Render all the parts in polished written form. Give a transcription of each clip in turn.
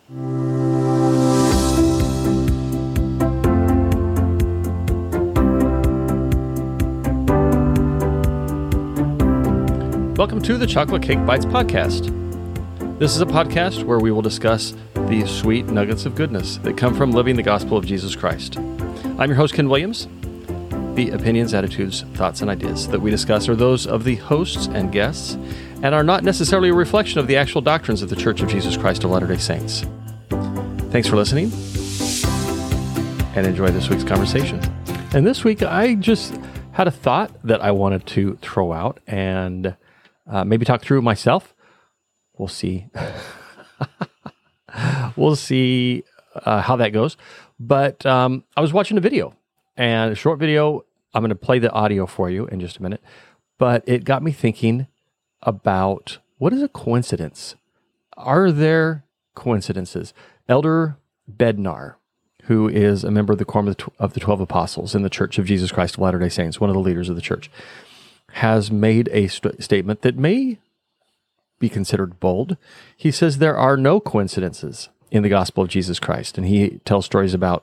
Welcome to the Chocolate Cake Bites podcast. This is a podcast where we will discuss the sweet nuggets of goodness that come from living the gospel of Jesus Christ. I'm your host, Ken Williams. The opinions, attitudes, thoughts, and ideas that we discuss are those of the hosts and guests and are not necessarily a reflection of the actual doctrines of the Church of Jesus Christ of Latter-day Saints. Thanks for listening and enjoy this week's conversation. And this week, I just had a thought that I wanted to throw out and maybe talk through myself. We'll see. We'll see how that goes. But I was watching a video, and a short video. I'm going to play the audio for you in just a minute. But it got me thinking about, what is a coincidence? Are there coincidences? Elder Bednar, who is a member of the Quorum of the 12 Apostles in the Church of Jesus Christ of Latter-day Saints, one of the leaders of the church, has made a statement that may be considered bold. He says there are no coincidences in the gospel of Jesus Christ. And he tells stories about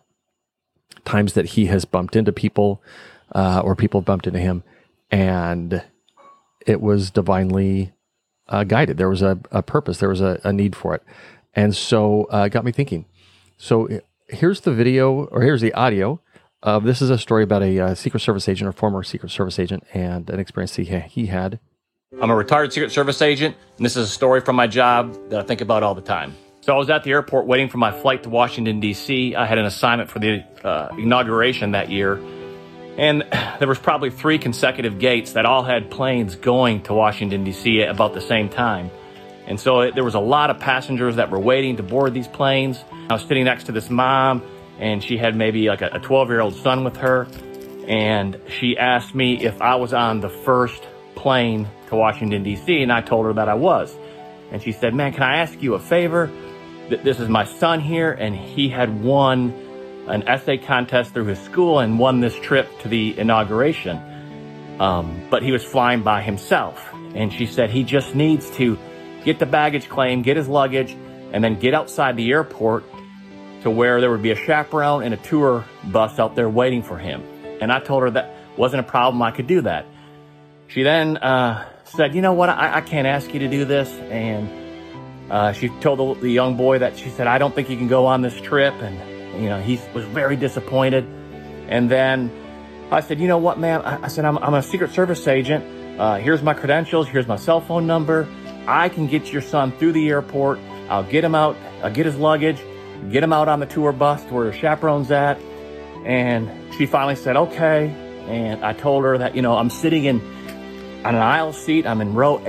times that he has bumped into people or people bumped into him, and it was divinely guided. There was a purpose. There was a need for it. And so it got me thinking. So here's the video, or here's the audio. This is a story about a Secret Service agent or former Secret Service agent and an experience he had. I'm a retired Secret Service agent, and this is a story from my job that I think about all the time. So I was at the airport waiting for my flight to Washington, D.C. I had an assignment for the inauguration that year, and there was probably 3 consecutive gates that all had planes going to Washington, D.C. at about the same time. And so there was a lot of passengers that were waiting to board these planes. I was sitting next to this mom, and she had maybe like a 12-year-old son with her, and she asked me if I was on the first plane to Washington, D.C., and I told her that I was. And she said, "Man, can I ask you a favor? This is my son here, and he had won an essay contest through his school and won this trip to the inauguration. But he was flying by himself." And she said he just needs to get the baggage claim, get his luggage, and then get outside the airport to where there would be a chaperone and a tour bus out there waiting for him. And I told her that wasn't a problem, I could do that. She then said, "You know what, I can't ask you to do this." And she told the young boy that, she said, "I don't think you can go on this trip." And, you know, he was very disappointed. And then I said, "You know what, ma'am?" I said, I'm a Secret Service agent. Here's my credentials. Here's my cell phone number. I can get your son through the airport. I'll get him out. I'll get his luggage, get him out on the tour bus to where the chaperone's at. And she finally said, "Okay." And I told her that, you know, I'm sitting on an aisle seat. I'm in row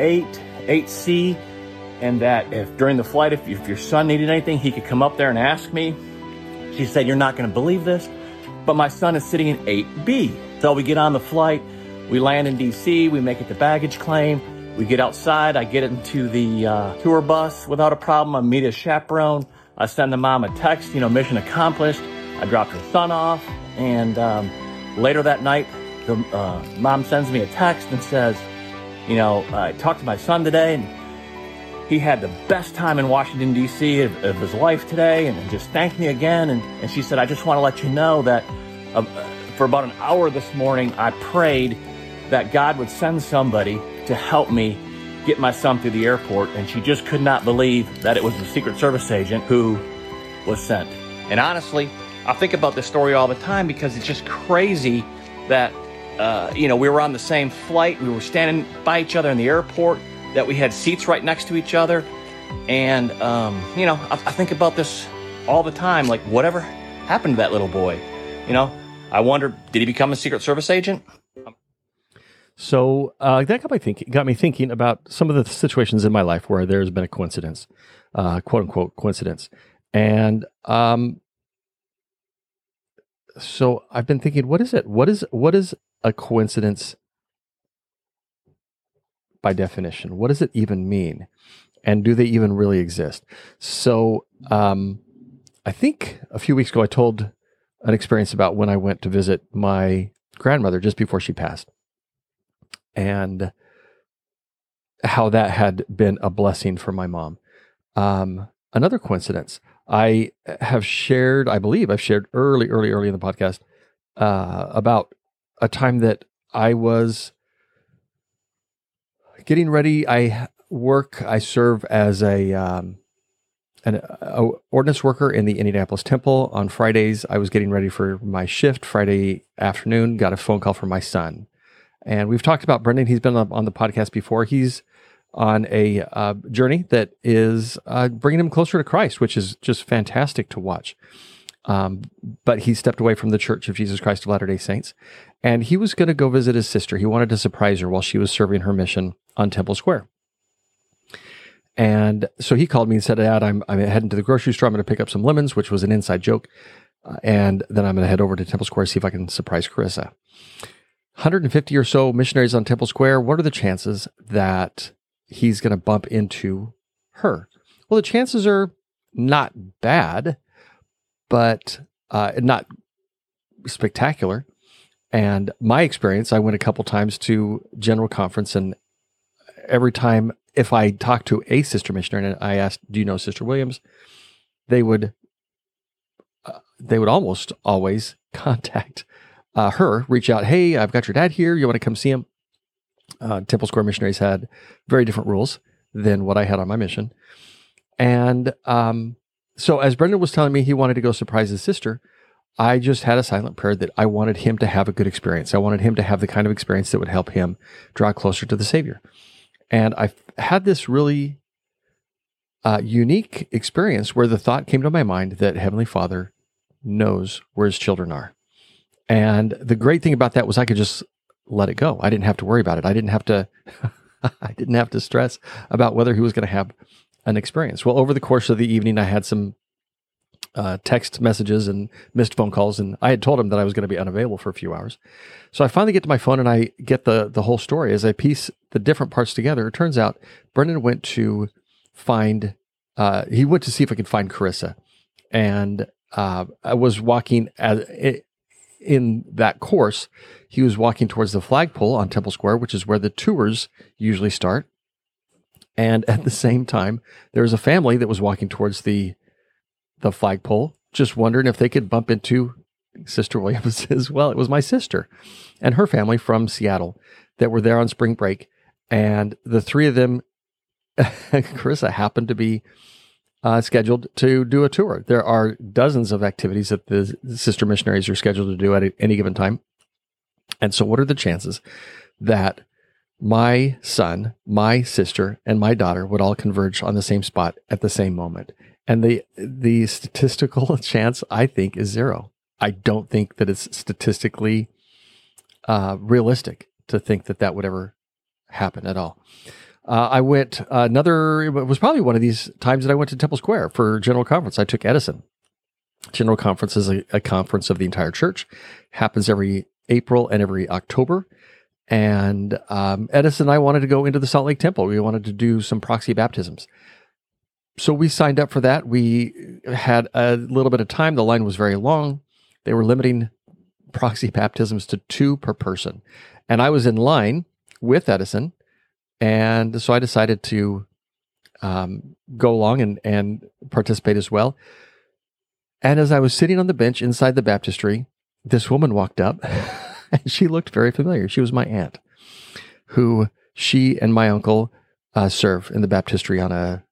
8C. And that if during the flight, if your son needed anything, he could come up there and ask me. She said, "You're not going to believe this, but my son is sitting in 8B. So we get on the flight. We land in D.C. We make it to baggage claim. We get outside. I get into the tour bus without a problem. I meet a chaperone. I send the mom a text, you know, mission accomplished. I dropped her son off. And later that night, the mom sends me a text and says, you know, "I talked to my son today, and he had the best time in Washington, D.C. of his life today, and just thanked me again." And she said, "I just want to let you know that for about an hour this morning, I prayed that God would send somebody to help me get my son through the airport." And she just could not believe that it was the Secret Service agent who was sent. And honestly, I think about this story all the time because it's just crazy that, you know, we were on the same flight. We were standing by each other in the airport, that we had seats right next to each other. And, you know, I think about this all the time. Like, whatever happened to that little boy? You know, I wonder, did he become a Secret Service agent? So that got me thinking about some of the situations in my life where there's been a coincidence, quote unquote coincidence. And so I've been thinking, what is it? What is a coincidence by definition? What does it even mean? And do they even really exist? So I think a few weeks ago I told an experience about when I went to visit my grandmother just before she passed, and how that had been a blessing for my mom. Another coincidence, I have shared, I believe I've shared early in the podcast about a time that I was getting ready. I serve as an ordinance worker in the Indianapolis Temple. On Fridays, I was getting ready for my shift. Friday afternoon, got a phone call from my son. And we've talked about Brendan. He's been on the podcast before. He's on a journey that is bringing him closer to Christ, which is just fantastic to watch. But he stepped away from the Church of Jesus Christ of Latter-day Saints, and he was going to go visit his sister. He wanted to surprise her while she was serving her mission on Temple Square. And so he called me and said, Dad, I'm heading to the grocery store. I'm going to pick up some lemons, which was an inside joke. And then I'm going to head over to Temple Square, see if I can surprise Carissa. 150 or so missionaries on Temple Square. What are the chances that he's going to bump into her? Well, the chances are not bad, but not spectacular. And my experience, I went a couple times to General Conference, and every time if I talked to a sister missionary and I asked, do you know Sister Williams? They would almost always contact her, reach out, hey, I've got your dad here. You want to come see him? Temple Square missionaries had very different rules than what I had on my mission. And so as Brendan was telling me he wanted to go surprise his sister, I just had a silent prayer that I wanted him to have a good experience. I wanted him to have the kind of experience that would help him draw closer to the Savior. And I had this really unique experience where the thought came to my mind that Heavenly Father knows where his children are. And the great thing about that was I could just let it go. I didn't have to worry about it. I didn't have to stress about whether he was going to have an experience. Well, over the course of the evening, I had some text messages and missed phone calls, and I had told him that I was going to be unavailable for a few hours. So I finally get to my phone and I get the whole story. As I piece the different parts together, it turns out Brendan went to see if I could find Carissa. And I was walking in that course, he was walking towards the flagpole on Temple Square, which is where the tours usually start. And at the same time, there was a family that was walking towards the flagpole, just wondering if they could bump into Sister Williams as well. It was my sister and her family from Seattle that were there on spring break. And the three of them, Carissa, happened to be scheduled to do a tour. There are dozens of activities that the sister missionaries are scheduled to do at any given time. And so what are the chances that my son, my sister, and my daughter would all converge on the same spot at the same moment? And the statistical chance, I think, is zero. I don't think that it's statistically realistic to think that would ever happen at all. I went it was probably one of these times that I went to Temple Square for General Conference. I took Edison. General Conference is a conference of the entire church. Happens every April and every October. And Edison and I wanted to go into the Salt Lake Temple. We wanted to do some proxy baptisms. So we signed up for that. We had a little bit of time. The line was very long. They were limiting proxy baptisms to 2 per person. And I was in line with Edison. And so I decided to go along and participate as well. And as I was sitting on the bench inside the baptistry, this woman walked up and she looked very familiar. She was my aunt, who she and my uncle serve in the baptistry on a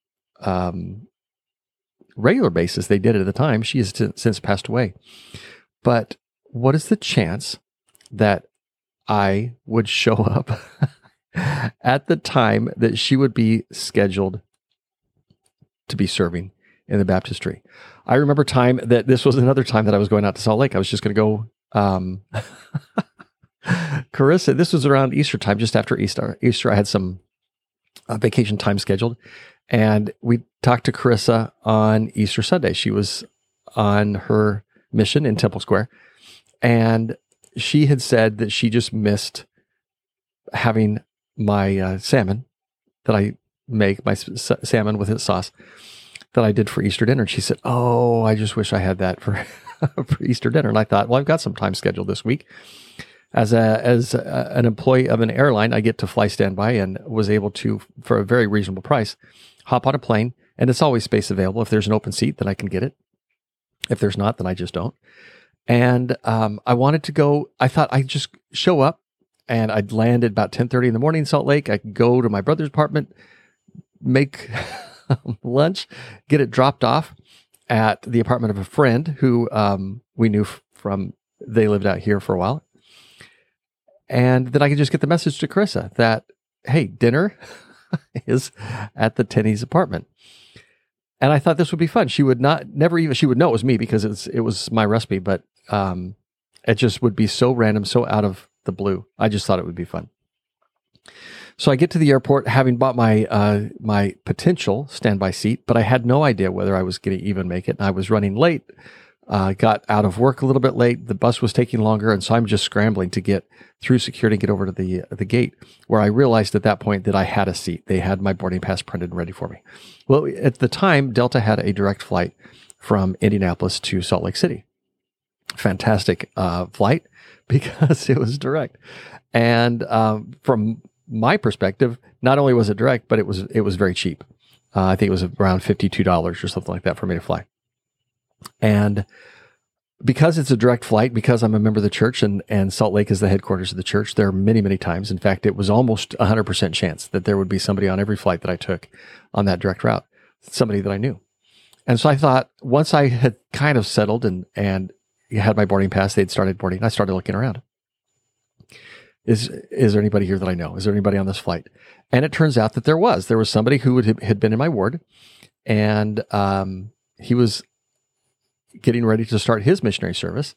regular basis. They did it at the time. She has since passed away. But what is the chance that I would show up at the time that she would be scheduled to be serving in the baptistry? I remember this was another time that I was going out to Salt Lake. I was just going to go, Carissa, this was around Easter time, just after Easter. I had some vacation time scheduled, and we talked to Carissa on Easter Sunday. She was on her mission in Temple Square, and she had said that she just missed having my salmon that I make, my salmon with its sauce that I did for Easter dinner. And she said, "Oh, I just wish I had that for for Easter dinner." And I thought, well, I've got some time scheduled this week. As an employee of an airline, I get to fly standby, and was able to, for a very reasonable price, hop on a plane And it's always space available. If there's an open seat, then I can get it. If there's not, then I just don't. And I wanted to go. I thought I'd just show up, and I'd land at about 10:30 in the morning in Salt Lake. I could go to my brother's apartment, make lunch, get it dropped off at the apartment of a friend who we knew from, they lived out here for a while. And then I could just get the message to Carissa that, hey, dinner is at the Tenney's apartment. And I thought this would be fun. She would she would know it was me because it was my recipe, but it just would be so random, so out of the blue. I just thought it would be fun. So I get to the airport having bought my my potential standby seat, but I had no idea whether I was going to even make it. And I was running late, got out of work a little bit late. The bus was taking longer. And so I'm just scrambling to get through security and get over to the gate, where I realized at that point that I had a seat. They had my boarding pass printed and ready for me. Well, at the time, Delta had a direct flight from Indianapolis to Salt Lake City. Fantastic flight because it was direct. And from my perspective, not only was it direct, but it was very cheap. I think it was around $52 or something like that for me to fly. And because it's a direct flight, because I'm a member of the church and Salt Lake is the headquarters of the church, there are many, many times. In fact, it was almost 100% chance that there would be somebody on every flight that I took on that direct route, somebody that I knew. And so I thought, once I had kind of settled and had my boarding pass, they'd started boarding, I started looking around. Is there anybody here that I know? Is there anybody on this flight? And it turns out that there was somebody who had been in my ward, and he was getting ready to start his missionary service.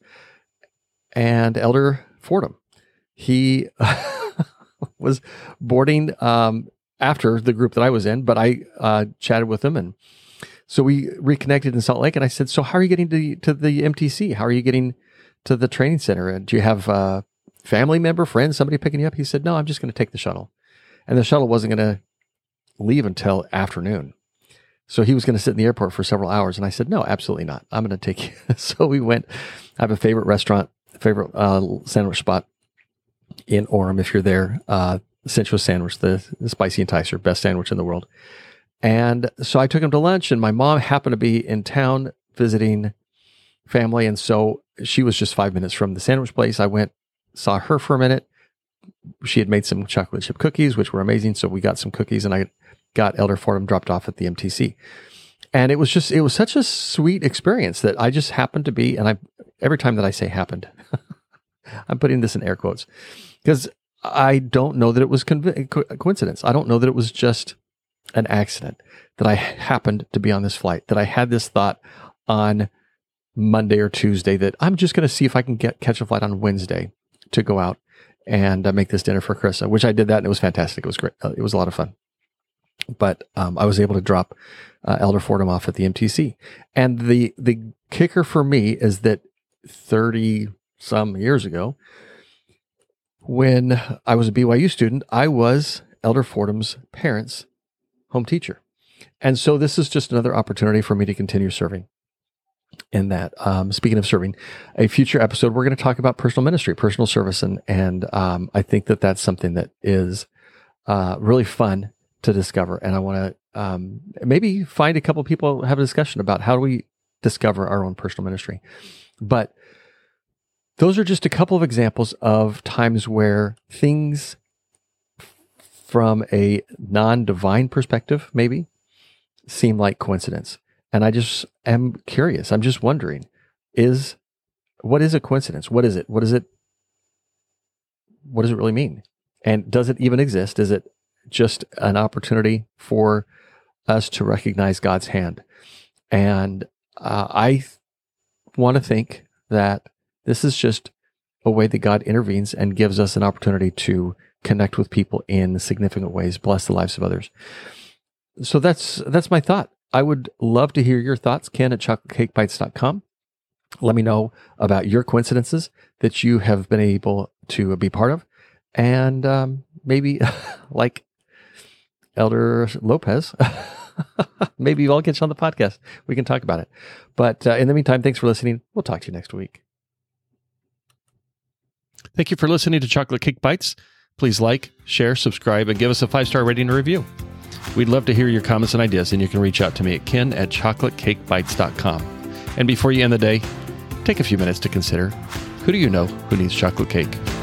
And Elder Fordham, he was boarding after the group that I was in, but I chatted with him, and so we reconnected in Salt Lake. And I said, "So how are you getting to the MTC? How are you getting to the training center? And do you have family member, friend, somebody picking you up?" He said, "No, I'm just going to take the shuttle." And the shuttle wasn't going to leave until afternoon. So he was going to sit in the airport for several hours. And I said, "No, absolutely not. I'm going to take you." So we went. I have a favorite restaurant, favorite sandwich spot in Orem. If you're there, Sensuous Sandwich, the Spicy Enticer, best sandwich in the world. And so I took him to lunch, and my mom happened to be in town visiting family. And so she was just 5 minutes from the sandwich place. I went, saw her for a minute. She had made some chocolate chip cookies, which were amazing. So we got some cookies, and I got Elder Fordham dropped off at the MTC. And it was such a sweet experience that I just happened to be, and every time that I say happened, I'm putting this in air quotes, because I don't know that it was coincidence. I don't know that it was just an accident that I happened to be on this flight, that I had this thought on Monday or Tuesday that I'm just going to see if I can catch a flight on Wednesday to go out and make this dinner for Carissa, which I did that, and it was fantastic. It was great. It was a lot of fun. But I was able to drop Elder Fordham off at the MTC. And the kicker for me is that 30 some years ago, when I was a BYU student, I was Elder Fordham's parents' home teacher. And so this is just another opportunity for me to continue serving in that. Speaking of serving, a future episode, we're going to talk about personal ministry, personal service. And I think that that's something that is really fun to discover. And I want to maybe find a couple of people, have a discussion about how do we discover our own personal ministry. But those are just a couple of examples of times where things from a non-divine perspective maybe seem like coincidence. And I just am curious. I'm just wondering, what is a coincidence? What is it? What does it really mean? And does it even exist? Is it just an opportunity for us to recognize God's hand? And I want to think that this is just a way that God intervenes and gives us an opportunity to connect with people in significant ways, bless the lives of others. So that's my thought. I would love to hear your thoughts. Ken at chocolatecakebites.com. Let me know about your coincidences that you have been able to be part of. And maybe like Elder Lopez, maybe I'll get you on the podcast. We can talk about it. But in the meantime, thanks for listening. We'll talk to you next week. Thank you for listening to Chocolate Cake Bites. Please like, share, subscribe, and give us a 5-star rating and review. We'd love to hear your comments and ideas, and you can reach out to me at ken@chocolatecakebites.com. And before you end the day, take a few minutes to consider, who do you know who needs chocolate cake?